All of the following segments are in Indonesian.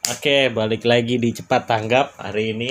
Oke, balik lagi di Cepat Tanggap hari ini.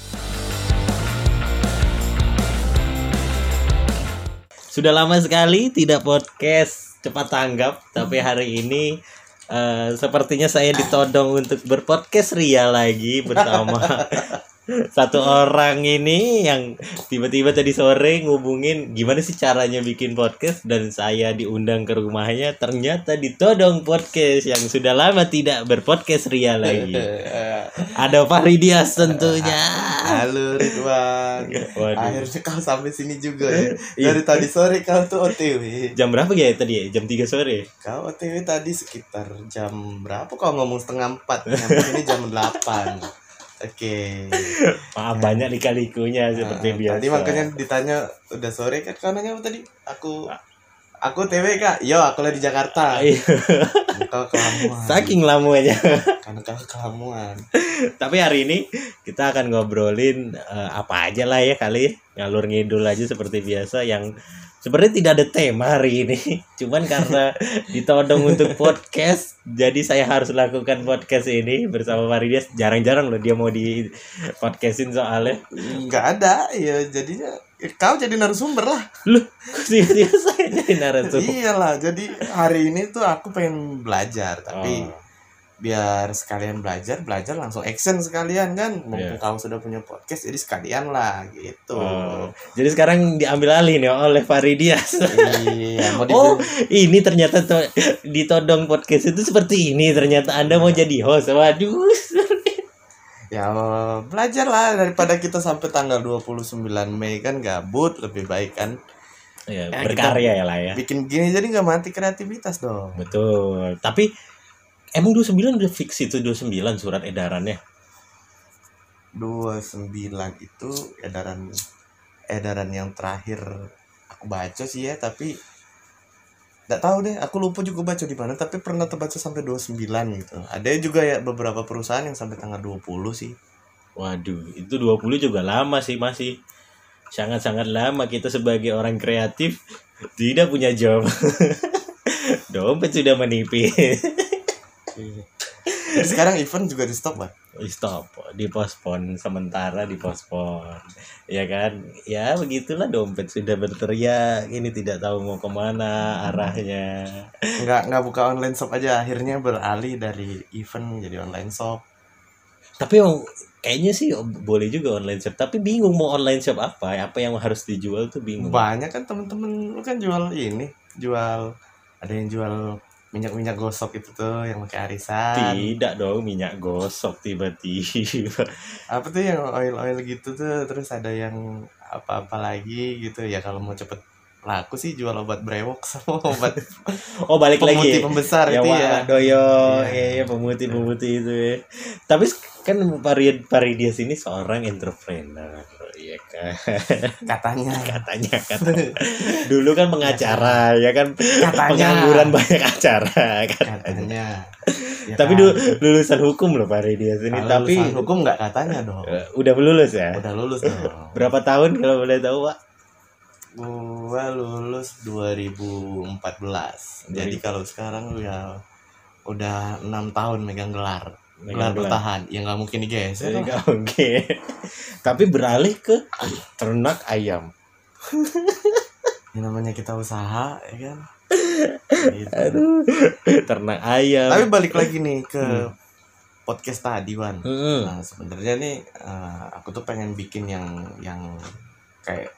Sudah lama sekali tidak podcast Cepat Tanggap, tapi hari ini sepertinya saya ditodong untuk berpodcast ria lagi bersama satu orang ini yang tiba-tiba tadi sore ngubungin gimana sih caranya bikin podcast, dan saya diundang ke rumahnya, ternyata ditodong podcast yang sudah lama tidak berpodcast ria lagi. Ada Faridias tentunya. Halo Ridwan. Waduh. Akhirnya kau sampai sini juga ya. Dari tadi sore kau tuh OTW. Jam berapa ya tadi ya? Jam 3 sore. Kau OTW tadi sekitar jam berapa? Kau ngomong 3:30. Nyampe sini jam 8. Oke. Maaf banyak lika-likunya seperti biasa. Tadi makanya ditanya udah sore kan, kau nanya apa tadi? Aku OTW Kak. Yo, aku lagi di Jakarta. Kau kelamuan. Saking lamanya. Karena kau kelamuan. Tapi hari ini kita akan ngobrolin apa aja lah ya kali, ngalur ngidul aja seperti biasa, yang sebenarnya tidak ada tema hari ini. Cuman karena ditodong untuk podcast, jadi saya harus lakukan podcast ini bersama Faridias. Jarang-jarang loh dia mau di podcastin soalnya. Enggak ada ya, jadinya kau jadi narasumber lah. Loh, tiba-tiba saya jadi narasumber. Iyalah, jadi hari ini tuh aku pengen belajar, tapi biar sekalian belajar langsung action sekalian kan. Mumpung kau sudah punya podcast, jadi sekalian lah gitu. Jadi sekarang diambil alih nih oleh Faridias. Iya, ini ternyata ditodong podcast itu seperti ini. Ternyata Anda mau jadi host. Waduh. Ya belajar lah, daripada kita sampai tanggal 29 Mei kan gabut, lebih baik kan. Ya, berkarya ya lah ya. Bikin gini jadi nggak mati kreativitas dong. Betul. Tapi emang 29 udah fix itu 29 surat edarannya? 29 itu edaran yang terakhir aku baca sih ya, tapi nggak tahu deh, aku lupa juga baca di mana, tapi pernah terbaca sampai 29 gitu. Ada juga ya beberapa perusahaan yang sampai tanggal 20 sih. Waduh, itu 20 juga lama sih, masih sangat-sangat lama. Kita sebagai orang kreatif tidak punya job. Dompet sudah menipis. Jadi sekarang event juga di stop, Bang. Stop, dipospon sementara, dipospon, ya kan? Ya begitulah, dompet sudah berteriak, ini tidak tahu mau kemana arahnya. Nggak buka online shop aja, akhirnya beralih dari event jadi online shop. Tapi kayaknya sih boleh juga online shop, tapi bingung mau online shop apa yang harus dijual tuh bingung. Banyak kan temen-temen lu kan jual ada yang jual minyak gosok itu tuh yang pakai arisan. Tidak dong, minyak gosok tiba-tiba. Apa tuh yang oil gitu tuh, terus ada yang apa lagi gitu ya. Kalau mau cepet laku sih jual obat brewok sama obat balik lagi pemutih pembesar ya, itu ya. Doyo, pemutih itu ya. Tapi kan Faridias ini seorang entrepreneur, ya kan? Katanya. Dulu kan pengacara, ya kan? Pengangguran banyak acara, katanya. Ya tapi kan? Lulusan hukum loh Faridias ini. Tapi lulusan hukum nggak katanya dong. Udah lulus ya? Udah lulus dong. Berapa tahun kalau boleh tahu, Pak? Gua lulus 2014. Jadi kalau sekarang ya udah 6 tahun megang gelar bertahan. Ya nggak mungkin digeser. Nggak mungkin. Tapi beralih ke ternak ayam. Ini namanya kita usaha, ya kan? Gitu. Aduh, ternak ayam. Tapi balik lagi nih ke podcast tadi, Wan. Nah, sebenarnya nih aku tuh pengen bikin yang kayak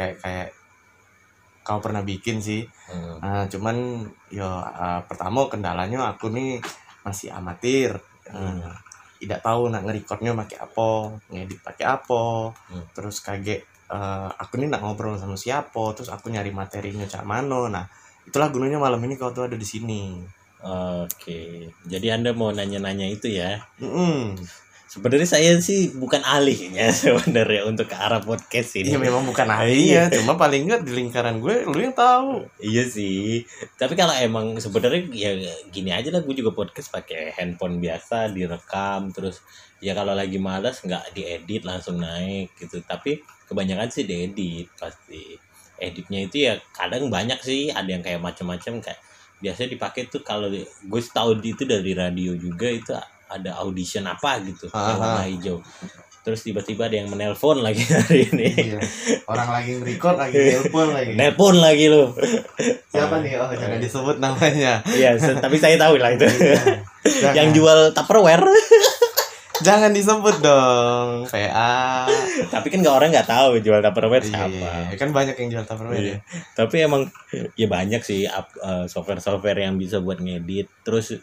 kau pernah bikin sih. Cuman pertama kendalanya aku nih masih amatir. Tidak tahu nak nge-recordnya pakai apa, ngedit pakai apa. Terus aku nih nak ngobrol sama siapa, terus aku nyari materinya cak mano. Nah, itulah gunanya malam ini kau tuh ada di sini. Oke. Jadi Anda mau nanya-nanya itu ya? Sebenarnya saya sih bukan ahlinya sebenarnya untuk ke arah podcast ini. Iya, memang bukan ahlinya, cuma paling enggak di lingkaran gue lu yang tahu. Iya sih. Tapi kalau emang sebenarnya ya gini aja lah, gue juga podcast pakai handphone biasa, direkam, terus ya kalau lagi malas nggak diedit langsung naik gitu. Tapi kebanyakan sih diedit pasti. Editnya itu ya kadang banyak sih, ada yang kayak macam-macam, kayak biasanya dipakai tuh kalau gue tahu itu dari radio juga, itu ada audition apa gitu yang Aha. warna hijau. Terus tiba-tiba ada yang menelpon lagi hari ini. Iya. Orang lagi nge-record lagi nelpon lagi. Nelpon lagi lo. Siapa nih? Oh, jangan disebut namanya. Iya, tapi saya tahu lah itu. Jangan. Yang jual Tupperware. Jangan disebut dong. PA. Tapi kan orang nggak tahu jual Tupperware siapa. Iya, kan banyak yang jual Tupperware ya. Tapi emang ya banyak sih software-software yang bisa buat ngedit. Terus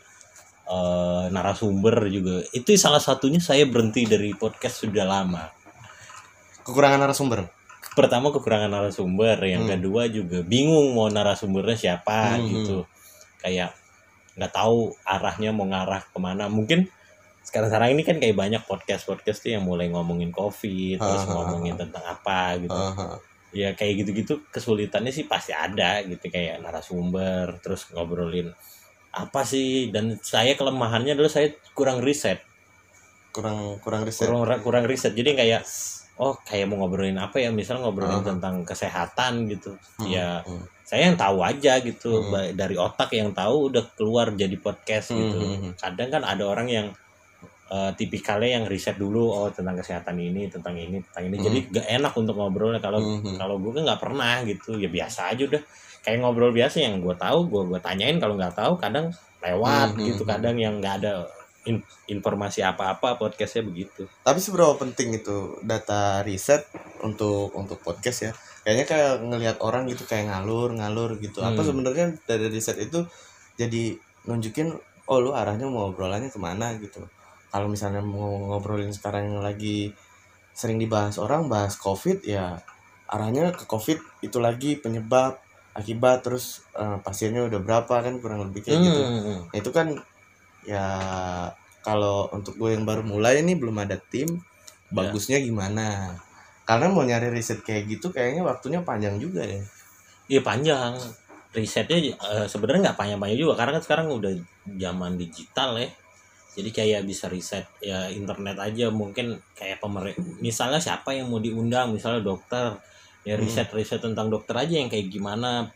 narasumber juga. Itu salah satunya saya berhenti dari podcast sudah lama. Kekurangan narasumber. Pertama kekurangan narasumber, yang kedua juga bingung mau narasumbernya siapa gitu. Kayak nggak tahu arahnya mau ngarah kemana. Mungkin sekarang ini kan kayak banyak podcast tuh yang mulai ngomongin COVID, terus ngomongin tentang apa gitu. Ya kayak gitu-gitu kesulitannya sih pasti ada gitu, kayak narasumber, terus ngobrolin apa sih. Dan saya kelemahannya adalah saya kurang riset. Kurang riset. Kurang riset. Jadi kayak kayak mau ngobrolin apa ya, misalnya ngobrolin tentang kesehatan gitu. Ya saya yang tahu aja gitu, dari otak yang tahu udah keluar jadi podcast gitu. Kadang kan ada orang yang tipikalnya yang riset dulu, tentang kesehatan ini, tentang ini. Jadi gak enak untuk ngobrolnya. Kalau gue kan nggak pernah gitu, ya biasa aja udah kayak ngobrol biasa, yang gue tahu gue tanyain, kalau nggak tahu kadang lewat gitu, kadang yang nggak ada informasi apa-apa podcastnya begitu. Tapi seberapa penting itu data riset untuk podcast ya? Kayaknya kayak ngelihat orang gitu kayak ngalur gitu. Apa sebenarnya dari riset itu jadi nunjukin lu arahnya mau obrolannya kemana gitu. Kalau misalnya mau ngobrolin sekarang yang lagi sering dibahas orang, bahas COVID, ya arahnya ke COVID itu lagi, penyebab, akibat, terus pasiennya udah berapa, kan kurang lebih kayak gitu. Nah, itu kan ya kalau untuk gue yang baru mulai ini belum ada tim, bagusnya gimana? Karena mau nyari riset kayak gitu kayaknya waktunya panjang juga ya. Iya panjang. Risetnya sebenarnya nggak panjang-panjang juga, karena kan sekarang udah zaman digital ya. Jadi kayak bisa riset ya internet aja, mungkin kayak misalnya siapa yang mau diundang, misalnya dokter, ya riset tentang dokter aja, yang kayak gimana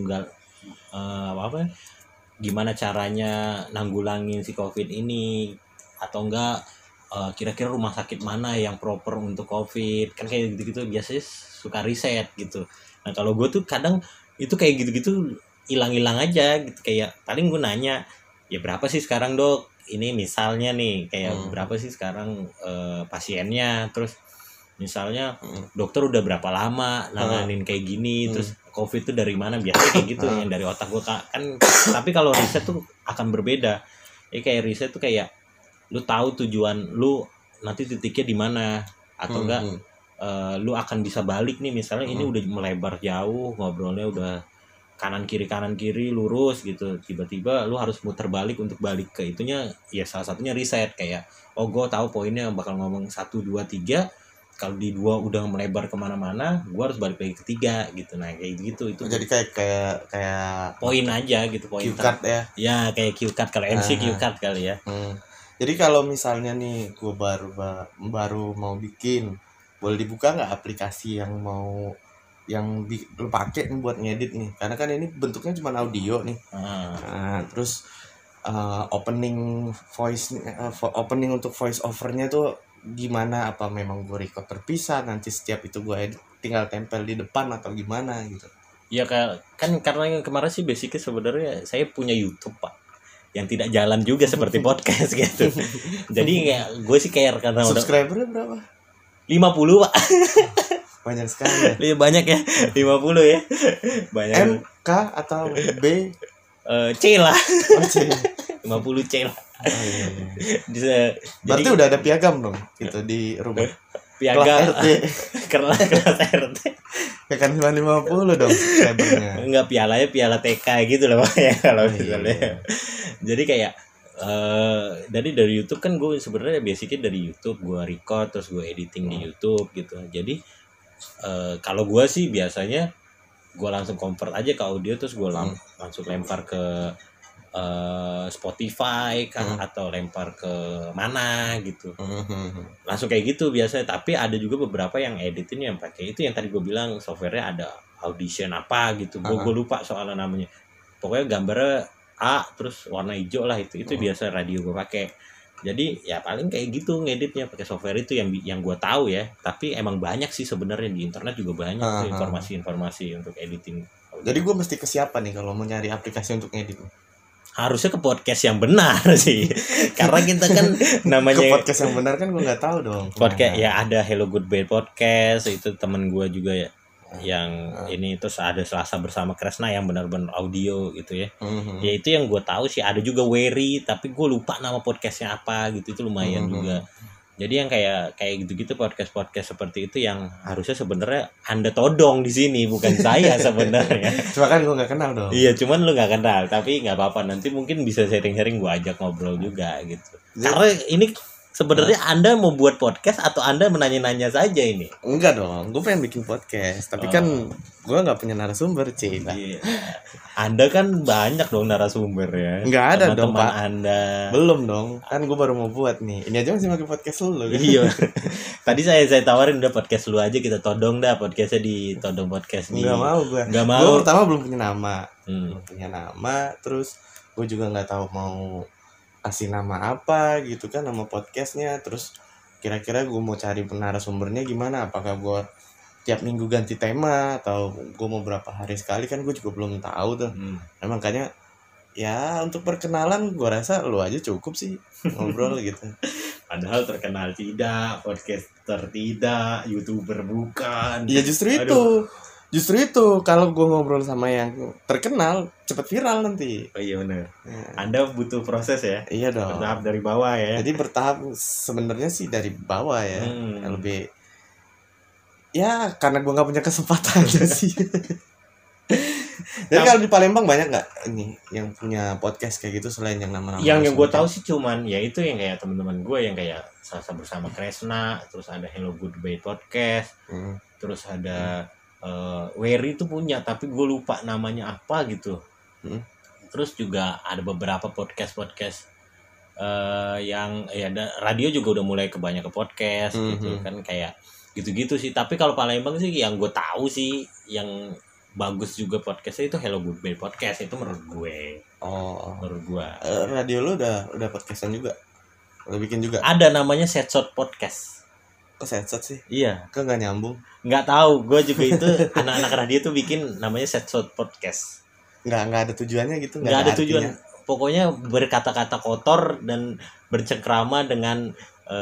gimana caranya nanggulangin si COVID ini, atau enggak kira-kira rumah sakit mana yang proper untuk COVID, kan kayak gitu-gitu biasanya suka riset gitu. Nah kalau gue tuh kadang itu kayak gitu-gitu hilang-hilang aja gitu, kayak paling gue nanya, ya berapa sih sekarang dok ini, misalnya nih kayak berapa sih sekarang pasiennya, terus misalnya dokter udah berapa lama nanganin kayak gini, terus COVID tuh dari mana, biasanya kayak gitu yang dari otak gue kan. Tapi kalau riset tuh akan berbeda ya, kayak riset tuh kayak lu tahu tujuan lu nanti titiknya di mana, atau enggak lu akan bisa balik nih, misalnya ini udah melebar jauh ngobrolnya, udah kanan kiri lurus gitu, tiba-tiba lu harus muter balik untuk balik ke itunya, ya salah satunya riset. Kayak gue tahu poinnya bakal ngomong 1, 2, 3, kalau di 2 udah melebar kemana-mana, gue harus balik lagi ke 3 gitu. Nah kayak gitu, itu jadi kayak poin aja gitu, poin cue card ya. Ya kayak cue card, kalau MC cue card kali ya. Jadi kalau misalnya nih gue baru mau bikin, boleh dibuka nggak aplikasi yang mau lu pakai nih buat ngedit nih, karena kan ini bentuknya cuma audio nih. Nah, terus opening untuk voice overnya tuh gimana, apa memang gue record terpisah, nanti setiap itu gue edit tinggal tempel di depan atau gimana gitu? Ya kan karena yang kemarin sih basicnya sebenarnya saya punya YouTube pak, yang tidak jalan juga seperti podcast gitu. Jadi kayak gue sih kayak karena subscribernya berapa? 50 pak. Banyak sekali ya. Banyak ya, 50 ya. Banyak. M, K atau B? C lah. C. 50 C lah. Iya. Berarti udah ada piagam dong itu di rumah. Piagam kelas RT. Ya kan 50 dong subscribernya. Enggak, piala TK gitu loh ya kalau misalnya. Jadi kayak dari YouTube kan gue sebenarnya basicnya dari YouTube gue record, terus gue editing di YouTube gitu. Jadi kalau gue sih biasanya gue langsung convert aja ke audio, terus gue langsung lempar ke Spotify kan, atau lempar ke mana gitu, langsung kayak gitu biasanya. Tapi ada juga beberapa yang editin yang pakai itu yang tadi gue bilang, softwarenya ada Audition apa gitu, gue lupa soalnya namanya. Pokoknya gambarnya A terus warna hijau lah, itu biasa radio gue pakai. Jadi ya paling kayak gitu ngeditnya pakai software itu yang gue tahu ya. Tapi emang banyak sih sebenarnya di internet juga banyak tuh informasi-informasi untuk editing. Jadi gue mesti ke siapa nih kalau mau nyari aplikasi untuk ngedit? Harusnya ke podcast yang benar sih. Karena kita kan namanya Ke podcast yang benar kan gue nggak tahu dong. podcast ya ada Hello Good Bad Podcast itu temen gue juga ya. Yang ini terus ada Selasa Bersama Kresna yang benar-benar audio gitu ya. Ya itu yang gue tahu sih. Ada juga Wery tapi gue lupa nama podcastnya apa gitu, itu lumayan juga. Jadi yang kayak gitu-gitu podcast seperti itu yang harusnya sebenarnya Anda todong di sini, bukan saya sebenarnya. Cuma kan gue nggak kenal dong. Iya, cuman lu nggak kenal, tapi nggak apa-apa, nanti mungkin bisa sharing-sharing, gue ajak ngobrol juga gitu. Karena ini sebenarnya Anda mau buat podcast atau Anda menanya-nanya saja ini? Enggak dong, gue pengen bikin podcast, tapi kan gue nggak punya narasumber, Cik. Iya. Anda kan banyak dong narasumber ya. Nggak ada dong, Teman-teman Pak. Anda. Belum dong, kan gue baru mau buat nih. Ini aja masih pakai podcast lu. Kan? Iya. Tadi saya tawarin udah podcast lu aja, kita todong dah podcastnya di Todong Podcast nih. Nggak mau gue. Nggak mau. Gue pertama belum punya nama. Belum punya nama, terus gue juga nggak tahu mau kasih nama apa gitu kan, nama podcastnya. Terus kira-kira gue mau cari narasumbernya gimana? Apakah gue tiap minggu ganti tema atau gue mau berapa hari sekali, kan gue juga belum tahu tuh. Makanya ya untuk perkenalan gue rasa lu aja cukup sih ngobrol gitu. Padahal terkenal tidak, podcaster tidak, YouTuber bukan. Ya justru itu kalau gue ngobrol sama yang terkenal cepet viral nanti. Oh iya benar. Anda butuh proses ya. Iya dong. Bertahap dari bawah ya. Jadi bertahap sebenarnya sih dari bawah ya. Lebih ya karena gue nggak punya kesempatan aja sih. Jadi kalau di Palembang banyak nggak ini yang punya podcast kayak gitu selain yang nama-nama? Yang gue tahu sih cuman ya itu yang kayak teman-teman gue yang kayak Selasa Bersama Kresna, terus ada Hello Good Bad Podcast, terus ada Wery itu punya tapi gue lupa namanya apa gitu. Terus juga ada beberapa podcast yang ya radio juga udah mulai kebanyak ke podcast gitu kan, kayak gitu-gitu sih. Tapi kalau Palembang sih yang gue tahu sih yang bagus juga podcastnya itu Hello Good Bad Podcast, itu menurut gue. Menurut gue. Radio lu udah podcastan juga? Udah bikin juga? Ada namanya Setshot Podcast. Kok Setshot sih? Iya. Kok nggak nyambung? Nggak tahu, gue juga itu anak-anak radio tuh bikin namanya Setshot Podcast. Nggak ada tujuannya gitu? Nggak ada tujuan. Pokoknya berkata-kata kotor dan bercengkrama dengan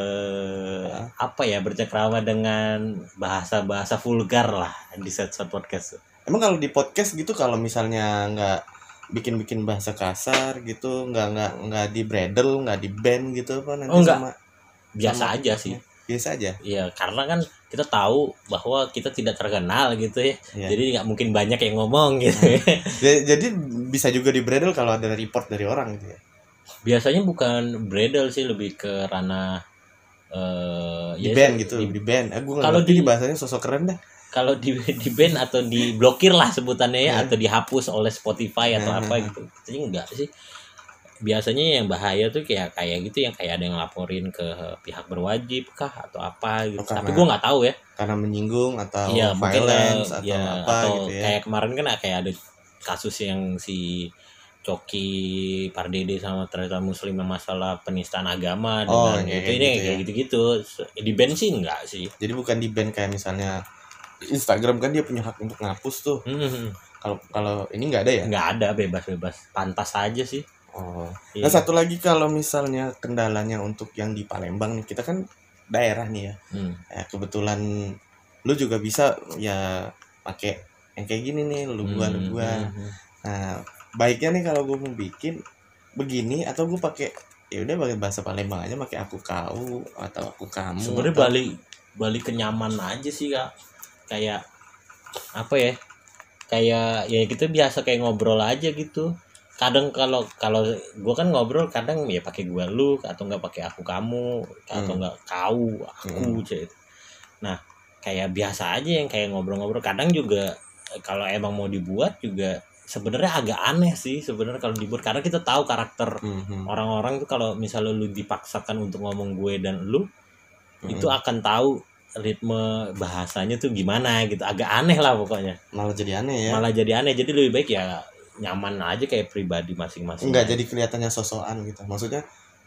bercengkrama dengan bahasa vulgar lah di Setshot Podcast. Emang kalau di podcast gitu kalau misalnya nggak bikin bahasa kasar gitu, nggak di bredel, nggak di ban gitu apa nanti? Enggak. Biasa aja sih. Biasa aja. Iya, karena kan kita tahu bahwa kita tidak terkenal gitu ya. Jadi nggak mungkin banyak yang ngomong gitu. Jadi bisa juga di bredel kalau ada report dari orang gitu ya. Biasanya bukan bredel sih, lebih ke ranah di ban gitu, di ban. Kalau di bahasanya sosok keren dah. Kalau di ban atau diblokir lah sebutannya ya, atau dihapus oleh Spotify atau apa gitu. Jadi enggak sih. Biasanya yang bahaya tuh kayak gitu, yang kayak ada yang laporin ke pihak berwajib kah atau apa gitu. Tapi gue nggak tahu ya. Karena menyinggung atau violence atau apa gitu ya. Kayak kemarin kan kayak ada kasus yang si Coki Pardede sama ternyata Muslim yang masalah penistaan agama dengan itu ini kayak gitu-gitu. Di ban sih enggak sih. Jadi bukan di ban kayak misalnya Instagram kan dia punya hak untuk ngapus tuh. Kalau ini nggak ada ya? Nggak ada, bebas, pantas aja sih. Nah satu lagi kalau misalnya kendalanya untuk yang di Palembang nih, kita kan daerah nih ya. Kebetulan lu juga bisa ya pakai yang kayak gini nih, lu gua. Nah baiknya nih kalau gue mau bikin begini atau gue pakai ya udah pakai bahasa Palembang aja, pakai aku kau atau aku kamu. Sebenarnya balik ke nyaman aja sih Kak. Kayak apa ya, kayak ya kita biasa kayak ngobrol aja gitu. Kadang kalau gue kan ngobrol kadang ya pakai gue lu atau nggak pakai aku kamu atau nggak kau aku gitu. Nah kayak biasa aja yang kayak ngobrol-ngobrol. Kadang juga kalau emang mau dibuat juga sebenarnya agak aneh sih sebenarnya kalau dibuat, karena kita tahu karakter orang-orang tuh. Kalau misalnya lu dipaksakan untuk ngomong gue dan lu itu akan tahu ritme bahasanya tuh gimana gitu, agak aneh lah pokoknya. Malah jadi aneh ya. Jadi lebih baik ya nyaman aja kayak pribadi masing-masing. Enggak jadi kelihatannya sosokan gitu. Maksudnya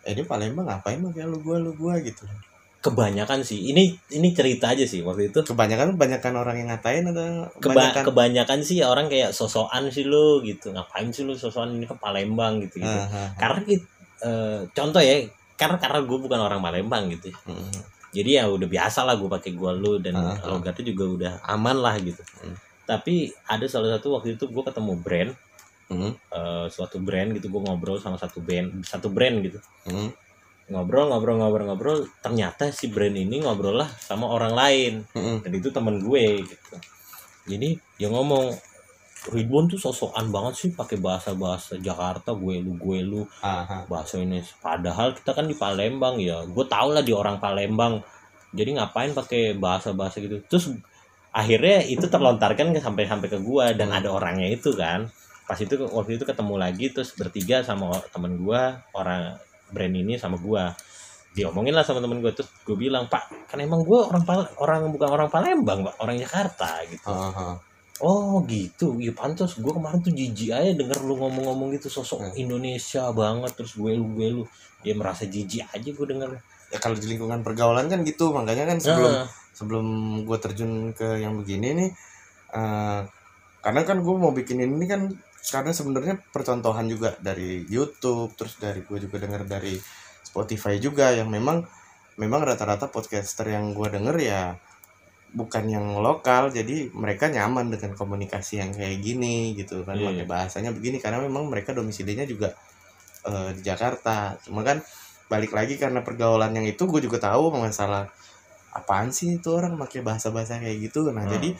Ini Palembang ngapain lo kayak lu gua gitu. Kebanyakan sih, ini cerita aja sih waktu itu. Kebanyakan orang yang ngatain atau kebanyakan Kebanyakan sih orang kayak sosokan sih lu gitu, ngapain sih lu sosokan, ini ke Palembang gitu gitu. Karena contoh ya, karena gue bukan orang Palembang gitu ya. Jadi ya udah biasa lah gue pakai gua lu dan logatnya juga udah aman lah gitu. Tapi ada salah satu waktu itu gue ketemu brand, suatu brand gitu, gue ngobrol sama satu brand gitu. Ngobrol, ternyata si brand ini ngobrol lah sama orang lain, dan itu temen gue gitu. Jadi dia ngomong, Ridwan tuh sosokan banget sih pakai bahasa Jakarta, gue lu bahasa ini, padahal kita kan di Palembang ya, gue tau lah dia orang Palembang, jadi ngapain pakai bahasa gitu. Terus akhirnya itu terlontarkan sampai ke gue, dan ada orangnya itu kan, pas itu waktu itu ketemu lagi, terus bertiga sama temen gue, orang brand ini sama gue, diomongin lah sama temen gue. Terus gue bilang, Pak, kan emang gue bukan orang Palembang Pak, orang Jakarta gitu. Oh gitu, ya pantas gue kemarin tuh jijik aja denger lu ngomong-ngomong gitu, sosok Indonesia banget, terus gue lu ya merasa jijik aja gue denger. Ya kalau di lingkungan pergaulan kan gitu, makanya kan sebelum gue terjun ke yang begini nih, karena kan gue mau bikin ini kan karena sebenarnya percontohan juga dari YouTube, terus dari gue juga denger dari Spotify juga, yang memang rata-rata podcaster yang gue denger ya bukan yang lokal, jadi mereka nyaman dengan komunikasi yang kayak gini gitu kan, pakai bahasanya begini karena memang mereka domisilinya juga di Jakarta. Cuma kan balik lagi karena pergaulan yang itu, gue juga tahu masalah apaan sih itu orang pakai bahasa kayak gitu. Nah jadi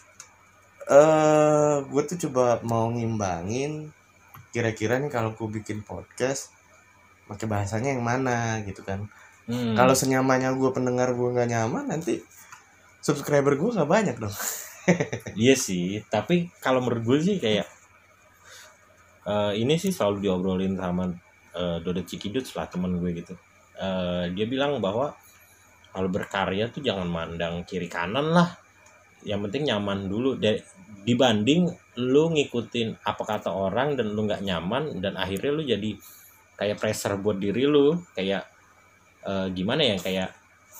gue tuh coba mau ngimbangin, kira-kira nih kalau gue bikin podcast pakai bahasanya yang mana gitu kan. Kalau senyamannya gue pendengar gue nggak nyaman, nanti subscriber gue nggak banyak dong. Iya sih, tapi kalau menurut gue sih kayak ini sih selalu diobrolin sama Dodot Cikidut lah, temen gue gitu. Dia bilang bahwa kalau berkarya tuh jangan mandang kiri kanan lah, yang penting nyaman dulu. Dibanding lu ngikutin apa kata orang dan lu nggak nyaman, dan akhirnya lu jadi kayak pressure buat diri lu, kayak gimana ya, kayak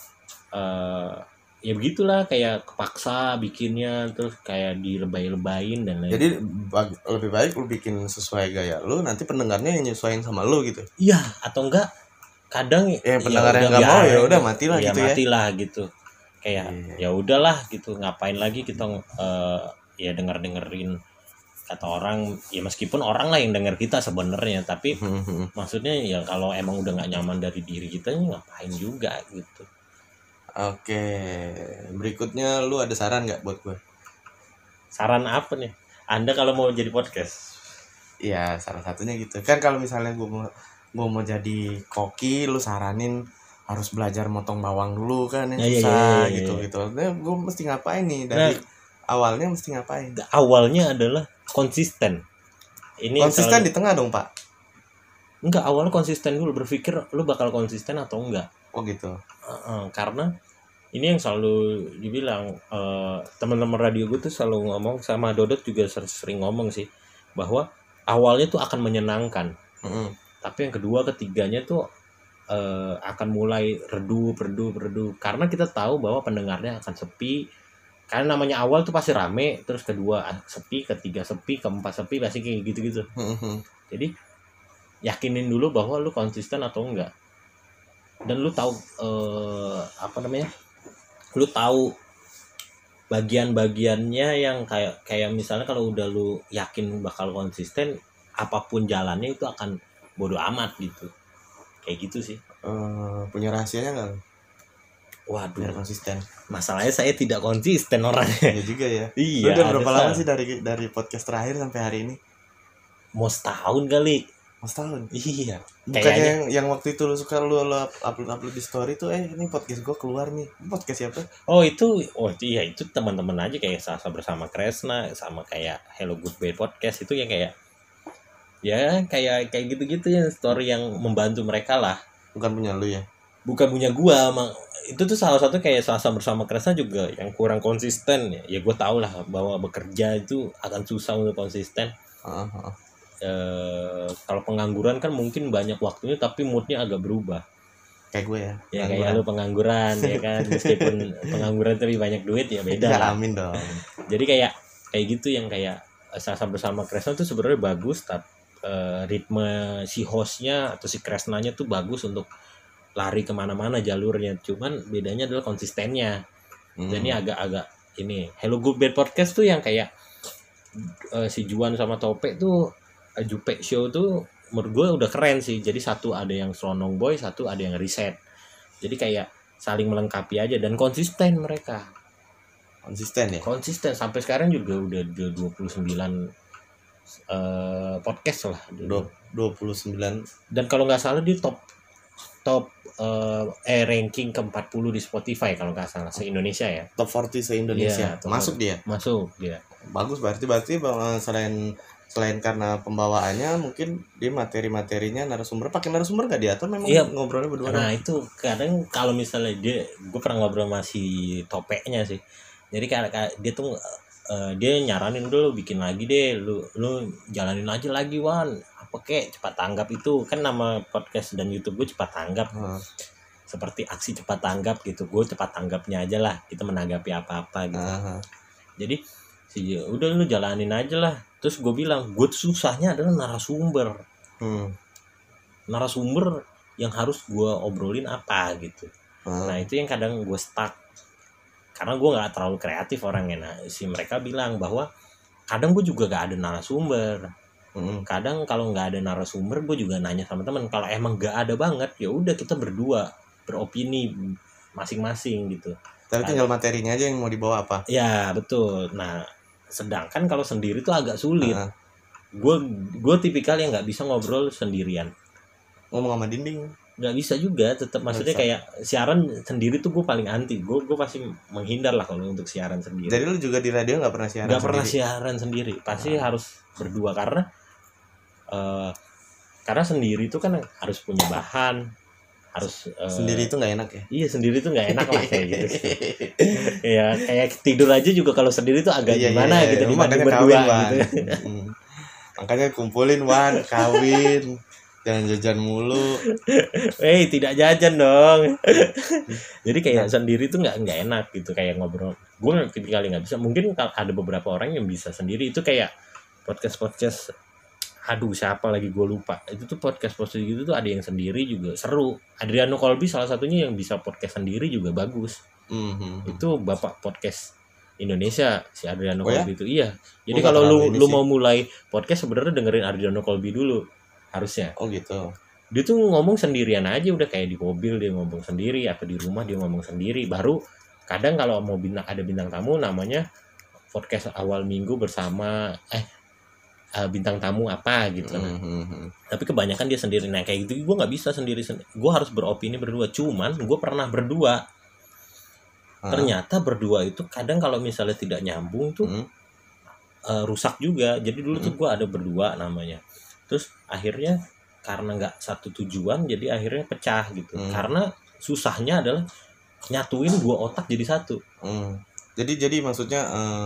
ya begitulah, kayak kepaksa bikinnya, terus kayak dilebay-lebayin dan lain. Jadi lebih baik lu bikin sesuai gaya lu, nanti pendengarnya yang nyesuaiin sama lu gitu. Iya, atau enggak kadang pendengar yang nggak mau ya udah matilah gitu ya. Matilah gitu. Kayak ya udahlah gitu, ngapain lagi kita ya dengerin kata orang, ya meskipun orang lah yang denger kita sebenarnya, tapi maksudnya ya kalau emang udah nggak nyaman dari diri kita, ngapain juga gitu. Oke, berikutnya lu ada saran nggak buat gue? Saran apa nih? Anda kalau mau jadi podcast? Iya, salah satunya gitu kan, kalau misalnya gue mau jadi koki, lu saranin harus belajar motong bawang dulu kan, yang susah gitu. Nah, gue mesti ngapain nih dari awalnya, mesti ngapain? Awalnya adalah konsisten. Ini konsisten di tengah dong, Pak? Enggak, awalnya konsisten dulu, berpikir lu bakal konsisten atau enggak. Oh gitu. Karena ini yang selalu dibilang teman-teman radio gue tuh selalu ngomong, sama Dodot juga sering ngomong sih, bahwa awalnya tuh akan menyenangkan, tapi yang kedua ketiganya tuh akan mulai redup, karena kita tahu bahwa pendengarnya akan sepi. Karena namanya awal tuh pasti rame, terus kedua sepi, ketiga sepi, keempat sepi, pasti kayak gitu-gitu. Jadi yakinin dulu bahwa lu konsisten atau enggak, dan lu tahu lu tahu bagian-bagiannya yang kayak misalnya kalau udah lu yakin bakal konsisten, apapun jalannya itu akan bodo amat gitu, kayak gitu sih. Punya rahasianya nggak? Waduh, biar konsisten. Masalahnya saya tidak konsisten orangnya. Iya juga ya. Iya. Udah berapa lama sih dari podcast terakhir sampai hari ini? Mau setahun kali. Mau setahun? Iya. Bukannya yang waktu itu lu suka lu upload di story tuh, ini podcast gue keluar nih. Podcast siapa? Oh iya, itu teman-teman aja, kayak Sasa bersama Kresna, sama kayak Hello Goodbye Podcast, itu yang kayak ya kayak gitu-gitu ya, story yang membantu mereka lah. Bukan punya lu ya? Bukan punya gua, itu tuh salah satu kayak Sasa bersama Kresna juga yang kurang konsisten ya. Ya gue tau lah bahwa bekerja itu akan susah untuk konsisten. kalau pengangguran kan mungkin banyak waktunya tapi moodnya agak berubah. Kayak gue ya. Ya kayak lu pengangguran ya kan, meskipun pengangguran tapi banyak duit ya beda Ya, lah. amin dong. Jadi kayak gitu yang kayak Sasa bersama Kresna tuh sebenarnya bagus, tapi ritme si hostnya atau si Kresnanya tuh bagus untuk lari kemana-mana jalurnya, cuman bedanya adalah konsistennya. Dan ini agak-agak ini Hello Good Bad Podcast tuh yang kayak si Juan sama Tope tuh Jupe Show tuh menurut gue udah keren sih. Jadi satu ada yang Slonong Boy, satu ada yang riset. Jadi kayak saling melengkapi aja dan konsisten mereka. Konsisten ya? Konsisten sampai sekarang juga udah 29 podcast lah. 29. Dan kalau nggak salah dia top ranking ke-40 di Spotify kalau nggak salah se-Indonesia ya. Top 40 se-Indonesia. Iya, Masuk dia. Masuk dia. Bagus, berarti selain karena pembawaannya mungkin dia materi-materinya narasumber, pakai narasumber nggak dia atau memang ngobrolnya berdua? Nah itu kadang kalau misalnya gue pernah ngobrol sama si Topeknya sih. Jadi kayak dia tuh dia nyaranin udah lu bikin lagi deh, lu jalanin aja lagi Wan, apa kek cepat tanggap itu kan nama podcast dan YouTube gue cepat tanggap. Seperti aksi cepat tanggap gitu, gue cepat tanggapnya aja lah, kita menanggapi apa-apa gitu. Jadi udah lu jalanin aja lah. Terus gue bilang gue tuh susahnya adalah narasumber. Narasumber yang harus gue obrolin apa gitu. Nah itu yang kadang gue stuck karena gue nggak terlalu kreatif orangnya. Nah si mereka bilang bahwa kadang gue juga gak ada narasumber. Kadang kalau nggak ada narasumber gue juga nanya sama teman. Kalau emang nggak ada banget ya udah kita berdua beropini masing-masing gitu. Tapi tinggal materinya aja yang mau dibawa apa. Ya betul. Nah sedangkan kalau sendiri tuh agak sulit. Gue tipikal yang nggak bisa ngobrol sendirian. Ngomong sama dinding nggak bisa juga, tetap maksudnya kayak siaran sendiri tuh gue paling anti. Gue pasti menghindar lah kalau untuk siaran sendiri. Jadi lu juga di radio nggak pernah siaran? Nggak pernah siaran sendiri, pasti harus berdua karena sendiri itu kan harus punya bahan, harus sendiri itu nggak enak ya? Iya sendiri itu nggak enak lah kayak gitu. Ya kayak tidur aja juga kalau sendiri tuh agak gimana gitu dibanding berdua gitu. Makanya kumpulin Wan, kawin. Jangan jajan mulu. Tidak jajan dong. Jadi kayak sendiri tuh nggak enak gitu kayak ngobrol. Gue kali nggak bisa. Mungkin ada beberapa orang yang bisa sendiri. Itu kayak podcast. Aduh siapa lagi gue lupa. Itu tuh podcast gitu tuh ada yang sendiri juga seru. Adriano Colby salah satunya yang bisa podcast sendiri juga bagus. Itu bapak podcast Indonesia si Adriano Colby itu. Iya. Jadi kalau lu mau mulai podcast sebenarnya dengerin Adriano Colby dulu. Harusnya. Oh gitu. Dia tuh ngomong sendirian aja udah kayak di mobil dia ngomong sendiri atau di rumah dia ngomong sendiri. Baru kadang kalau mau ada bintang tamu namanya podcast awal minggu bersama bintang tamu apa gitu. Tapi kebanyakan dia sendiri. Nah kayak gitu gue nggak bisa sendiri. Gue harus beropini berdua. Cuman gue pernah berdua. Ternyata berdua itu kadang kalau misalnya tidak nyambung tuh rusak juga. Jadi dulu tuh gue ada berdua namanya. Terus akhirnya karena nggak satu tujuan jadi akhirnya pecah gitu. Karena susahnya adalah nyatuin dua otak jadi satu. Jadi maksudnya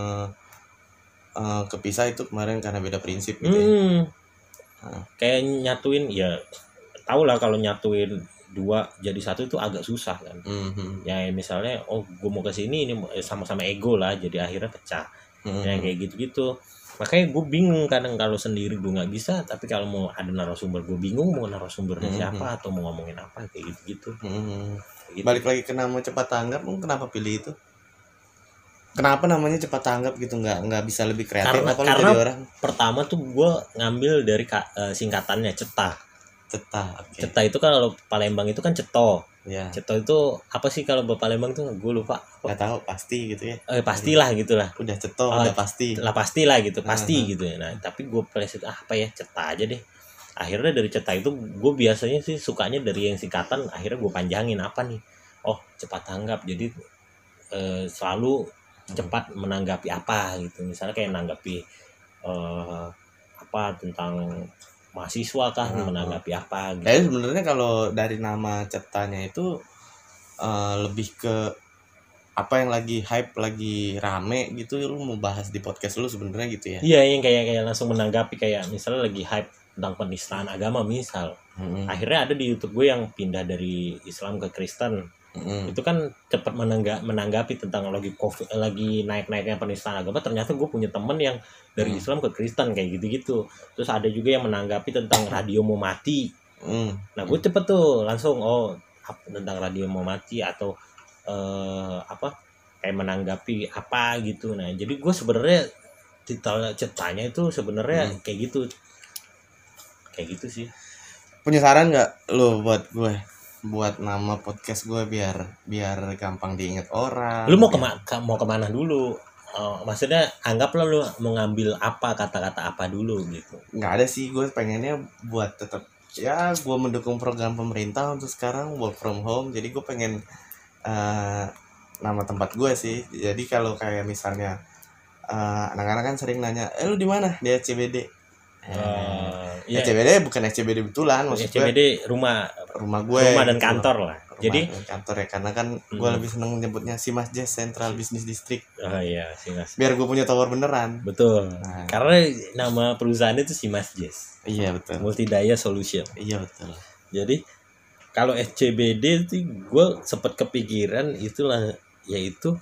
kepisah itu kemarin karena beda prinsip gitu ya. Kayak nyatuin ya tau lah kalau nyatuin dua jadi satu itu agak susah kan. Ya misalnya gue mau ke sini ini sama-sama ego lah jadi akhirnya pecah. Ya kayak gitu-gitu. Makanya gue bingung kadang kalau sendiri gue nggak bisa, tapi kalau mau ada narasumber gue bingung mau narasumbernya siapa atau mau ngomongin apa kayak gitu. Gitu. Balik lagi ke nama cepat tanggap, kenapa pilih itu? Kenapa namanya cepat tanggap gitu, nggak bisa lebih kreatif? Karena jadi orang? Pertama tuh gue ngambil dari singkatannya CETA. Okay. CETA itu kan kalau Palembang itu kan ceto. Ya. Ceto itu apa sih kalau Palembang tuh gue lupa. Nggak tahu, pasti gitu ya. Pastilah gitulah. Udah ceto, udah pasti. Lah pastilah gitu, pasti gitu ya. Nah tapi gue pleset apa ya CETA aja deh. Akhirnya dari CETA itu gue biasanya sih sukanya dari yang singkatan. Akhirnya gue panjangin apa nih? Cepat tanggap. Jadi selalu cepat menanggapi apa gitu. Misalnya kayak menanggapi apa tentang mahasiswa kah, menanggapi apa gitu. Sebenarnya kalau dari nama cetanya itu lebih ke apa yang lagi hype, lagi rame gitu, lu mau bahas di podcast lu sebenarnya gitu ya. Iya, yang kayak langsung menanggapi, kayak misalnya lagi hype tentang penistaan agama misal. Akhirnya ada di YouTube gue yang pindah dari Islam ke Kristen. Itu kan cepat menanggapi tentang lagi naik-naiknya penistaan agama. Ternyata gue punya temen yang dari Islam ke Kristen kayak gitu-gitu. Terus ada juga yang menanggapi tentang radio mau mati. Nah, gue cepet tuh langsung tentang radio mau mati atau kayak menanggapi apa gitu. Nah, jadi gue sebenarnya ceritanya itu sebenarnya kayak gitu sih. Punya saran nggak lo buat gue, buat nama podcast gue biar gampang diinget orang? Lu mau kemana dulu? Maksudnya anggaplah lu mau ngambil apa, kata-kata apa dulu gitu. Nggak ada sih, gue pengennya buat tetap ya gue mendukung program pemerintah untuk sekarang work from home. Jadi gue pengen nama tempat gue sih. Jadi kalau kayak misalnya anak-anak kan sering nanya, lu di mana? Di SCBD. Iya. SCBD bukan SCBD betulan, maksud SCBD rumah gue, rumah dan kantor lah. Jadi kantor ya, karena kan gue lebih seneng nyebutnya Simas Jazz Central Business District. Oh iya, Simas. Biar gue punya tower beneran. Betul. Nah, karena nama perusahaan itu Simas Jazz. Iya betul. Multidaya Solution. Iya betul. Jadi kalau SCBD sih gue sempat kepikiran itulah, yaitu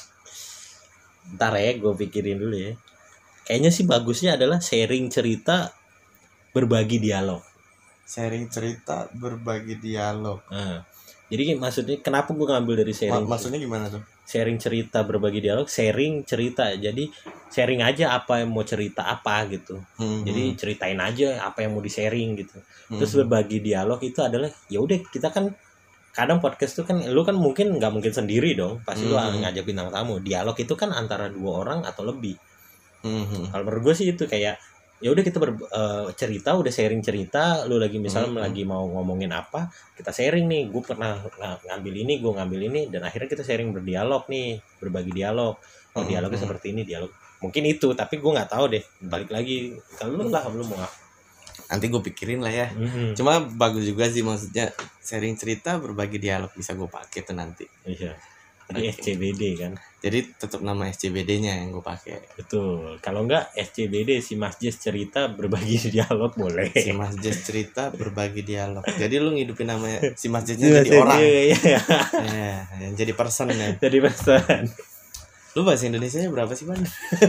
ntar ya gue pikirin dulu ya. Kayaknya sih bagusnya adalah sharing cerita, berbagi dialog. Sharing cerita, berbagi dialog. Jadi maksudnya kenapa gue ngambil dari sharing? Maksudnya gimana tuh? Sharing cerita, berbagi dialog, sharing cerita. Jadi sharing aja apa yang mau cerita apa gitu. Jadi ceritain aja apa yang mau di-sharing gitu. Terus berbagi dialog itu adalah ya udah, kita kan kadang podcast tuh kan lu kan nggak mungkin sendiri dong. Pasti lu ngajak bintang tamu. Dialog itu kan antara 2 orang atau lebih. Kalau menurut gue sih itu kayak ya udah kita cerita, udah sharing cerita, lu lagi misalnya lagi mau ngomongin apa, kita sharing nih, gue pernah ngambil ini, gue ngambil ini, dan akhirnya kita sharing, berdialog nih, berbagi dialog. Dialognya seperti ini, dialog mungkin itu, tapi gue nggak tahu deh, balik lagi kalau lu mau apa, nanti gue pikirin lah ya. Cuma bagus juga sih, maksudnya sharing cerita, berbagi dialog, bisa gue pakai tuh nanti. Iya. Jadi SCBD kan. Jadi tetap nama SCBD-nya yang gue pakai. Betul. Kalau enggak SCBD Simas Jazz cerita, berbagi dialog boleh. Simas Jazz cerita, berbagi dialog. Jadi lu ngidupin namanya Simas Jazz-nya jadi orang. Iya. Ya, jadi person ya. Jadi person. Lu bahasa Indonesianya berapa sih, Bang?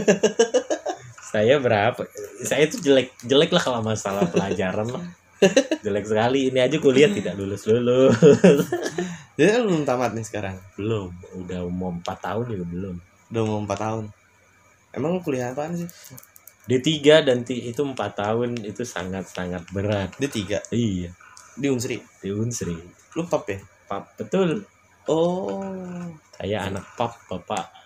Saya berapa? Saya itu jelek lah kalau masalah pelajaran lah. Jelek sekali. Ini aja kuliah tidak lulus. Jadi lu belum tamat nih sekarang? Belum. Udah mau 4 tahun juga belum. Udah mau 4 tahun. Emang kuliah apaan sih? D3 dan itu 4 tahun itu sangat-sangat berat. D3? Iya. Di Unsri? Di Unsri. Lu pap ya? Pap, betul. Oh. Saya anak pap, Bapak.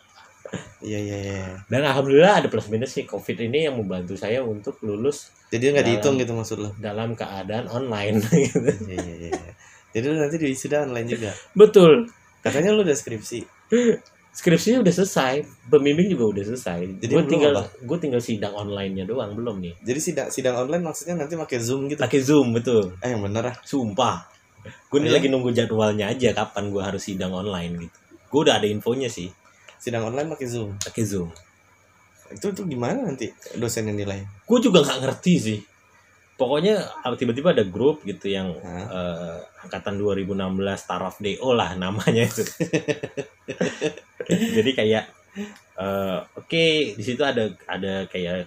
Iya. Dan alhamdulillah ada plus minus sih, COVID ini yang membantu saya untuk lulus. Jadi nggak dihitung gitu maksud lo? Dalam keadaan online gitu. Iya. Jadi lu nanti wisuda online juga? Betul. Katanya lu udah skripsi. Skripsinya udah selesai, pembimbing juga udah selesai. Jadi gue tinggal sidang online-nya doang, belum nih. Jadi sidang online maksudnya nanti pakai Zoom gitu? Pakai Zoom, betul. Yang bener ah? Sumpah. Gue lagi nunggu jadwalnya aja kapan gue harus sidang online gitu. Gue udah ada infonya sih. Sidang online pakai Zoom? Pakai Zoom. Itu gimana nanti dosen yang nilai? Gue juga nggak ngerti sih. Pokoknya tiba-tiba ada grup gitu yang angkatan 2016 Taraf DO lah namanya itu. Jadi kayak oke, di situ ada kayak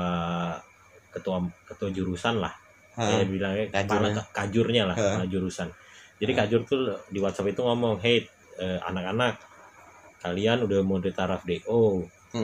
ketua jurusan lah. Kayak bilangnya kepala kajurnya lah, kepala jurusan. Jadi kajur tuh di WhatsApp itu ngomong, "Hey, anak-anak, kalian udah mau di Taraf DO.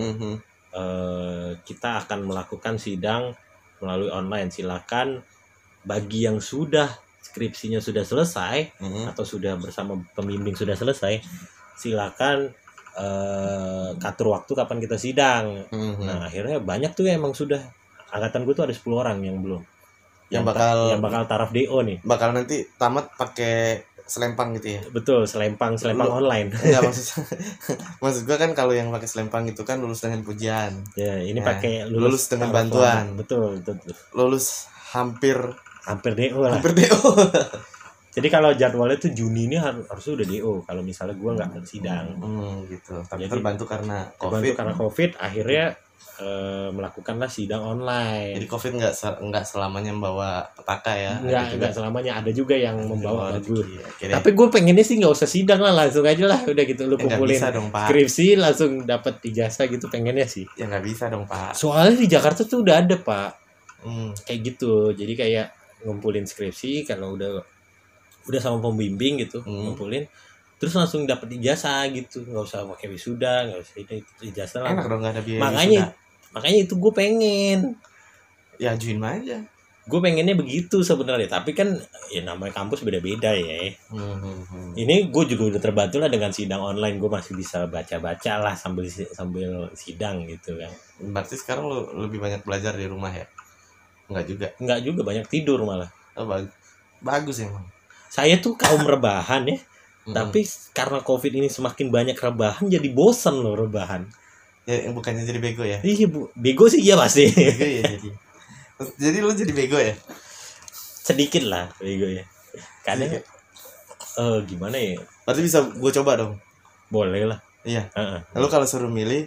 Kita akan melakukan sidang melalui online. Silakan bagi yang sudah skripsinya sudah selesai atau sudah bersama pembimbing sudah selesai, silakan atur waktu kapan kita sidang." Nah, akhirnya banyak tuh emang sudah. Angkatan gue tuh ada 10 orang yang belum. Yang bakal Taraf DO nih. Bakal nanti tamat pakai selempang gitu ya? Betul, selempang online. Enggak, maksud gue kan kalau yang pakai selempang itu kan lulus dengan pujian. Ya, ini pakai lulus dengan bantuan. Betul. Lulus hampir DO lah. Hampir DO. Jadi kalau jadwalnya tuh Juni ini harusnya udah DO kalau misalnya gue nggak sidang. Gitu. Tapi Jadi, terbantu karena terbantu COVID. karena COVID akhirnya melakukanlah sidang online. Jadi COVID nggak selamanya membawa petaka ya. Nggak selamanya, ada juga yang membawa bagus. Ya, tapi gue pengennya sih nggak usah sidang lah, langsung aja lah udah gitu lu kumpulin bisa dong, Pak. skripsi langsung dapat ijazah gitu, pengennya sih. Ya nggak bisa dong, Pak. Soalnya di Jakarta tuh udah ada, Pak. Kayak gitu. Jadi kayak ngumpulin skripsi kalau udah sama pembimbing gitu, ngumpulin terus langsung dapat ijazah gitu, nggak usah pakai wisuda, nggak usah itu ijazah lah. Enak dong, nggak ada biaya makanya itu gue pengen ya ajuin aja. Gue pengennya begitu sebenarnya, tapi kan ya namanya kampus beda-beda ya. Ini gue juga udah terbantu lah dengan sidang online, gue masih bisa baca-baca lah sambil sidang gitu kan. Berarti sekarang lo lebih banyak belajar di rumah ya? Enggak juga, banyak tidur malah. Bagus emang. Saya tuh kaum rebahan ya. Tapi karena COVID ini semakin banyak rebahan, jadi bosan loh rebahan. Ya, bukannya jadi bego ya? Iya, bego sih iya pasti. Bego ya jadi. Jadi lu jadi bego ya? Sedikit lah bego ya. Kadang gimana ya? Berarti bisa gue coba dong. Boleh lah. Iya. Lalu kalau suruh milih,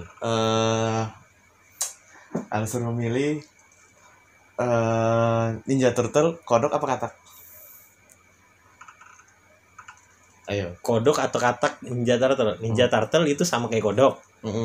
Ninja Turtle, kodok apa katak? Ayo. Kodok atau katak? Ninja Turtle. Ninja Turtle itu sama kayak kodok.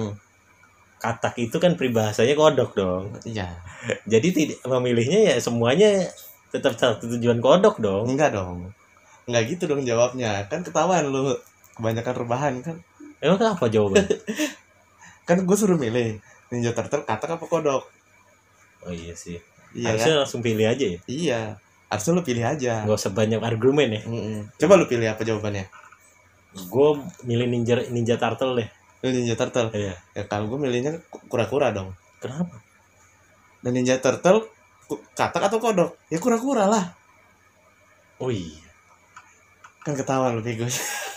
Katak itu kan peribahasanya kodok dong. Iya. Jadi memilihnya ya semuanya tetap satu tujuan kodok dong. Enggak dong. Enggak gitu dong jawabnya. Kan ketahuan lu kebanyakan rebahan kan. Emang apa jawabannya? Kan gue suruh milih Ninja Turtle, katak apa kodok. Oh iya sih. Iya, harusnya kan? Langsung pilih aja ya. Iya. Harusnya lu pilih aja. Gak usah banyak argumen ya. Coba lu pilih apa jawabannya. Gue milih Ninja Turtle deh. Ninja Turtle. Iya. Ya kalau gue milihnya kura-kura dong. Kenapa? Dan Ninja Turtle katak atau kodok? Ya kura-kura lah. Oh iya. Kan ketahuan lu bego.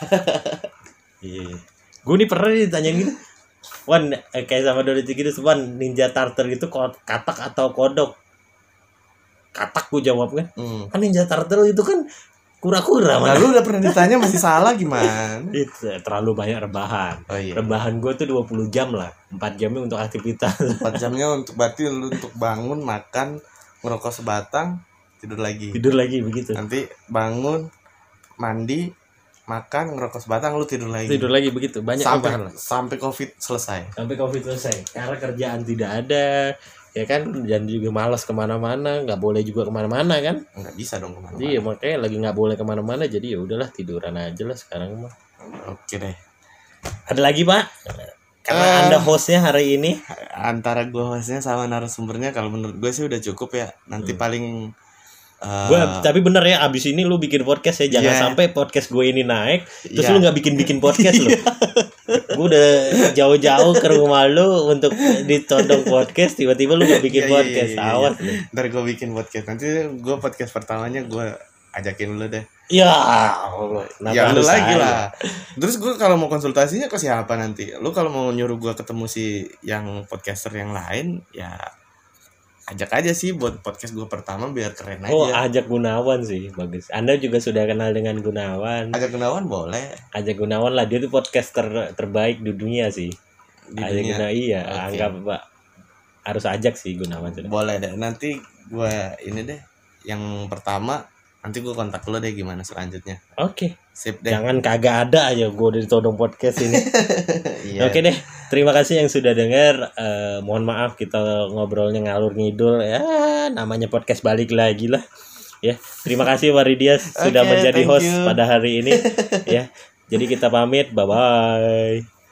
Iya. Gue nih pernah ditanyain gitu. Wan, kayak sama Dori gitu, Wan, Ninja Turtle itu katak atau kodok? Katak gue jawab kan. Kan Ninja Turtle itu kan kura-kura. Lalu udah pernah ditanya masih salah gimana? Itu terlalu banyak rebahan. Oh, iya. Rebahan gue tuh 20 jam lah. 4 jamnya untuk aktivitas. 4 jamnya berarti lu untuk bangun, makan, ngerokok sebatang, tidur lagi begitu. Nanti bangun, mandi, makan, ngerokok sebatang, lu tidur lagi begitu. Banyak sampai COVID selesai. Karena kerjaan tidak ada, ya kan, dan juga malas kemana-mana, nggak boleh juga kemana-mana kan. Nggak bisa dong kemana-mana. Iya, makanya lagi nggak boleh kemana-mana, jadi ya udahlah tiduran aja lah sekarang mah. Oke deh. Ada lagi Pak? Karena Anda hostnya hari ini. Antara gue hostnya sama narasumbernya, kalau menurut gue sih udah cukup ya. Nanti paling tapi bener ya, abis ini lu bikin podcast ya, jangan sampai podcast gue ini naik terus lu nggak bikin podcast lu. Gue udah jauh-jauh ke rumah lu untuk ditodong podcast, tiba-tiba lu nggak bikin podcast. Awas lu. Ntar gue bikin podcast, nanti gue podcast pertamanya gue ajakin lu deh. Ya Allah, ya lu lagi lah. Terus gue kalau mau konsultasinya ke siapa nanti? Lu kalau mau nyuruh gue ketemu si yang podcaster yang lain, ya ajak aja sih buat podcast gue pertama biar keren aja. Oh, ajak Gunawan sih, bagus. Anda juga sudah kenal dengan Gunawan. Ajak Gunawan boleh. Ajak Gunawan lah, dia tuh podcaster terbaik di dunia sih. Gunawan, iya, okay. Anggap Pak, harus ajak sih Gunawan. Boleh deh, nanti gue ini deh, yang pertama nanti gue kontak lo deh gimana selanjutnya. Oke. Sip deh. Jangan kagak ada aja gue udah ditodong podcast ini. Iya. Oke deh. Terima kasih yang sudah dengar. Mohon maaf kita ngobrolnya ngalur ngidul ya. Namanya podcast balik lagi lah. Ya. Terima kasih Waridias sudah menjadi host pada hari ini. Ya. Jadi kita pamit. Bye bye.